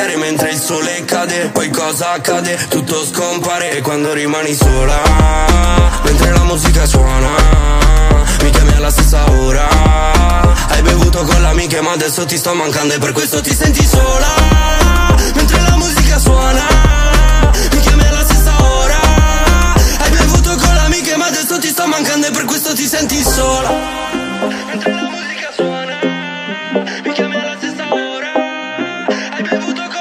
pensieri mentre il sole cade. Poi cosa accade? Tutto scompare quando rimani sola, mentre la musica suona. Mi chiami alla stessa ora. Hai bevuto con l'amica ma adesso ti sto mancando e per questo ti senti sola, mentre la musica suona.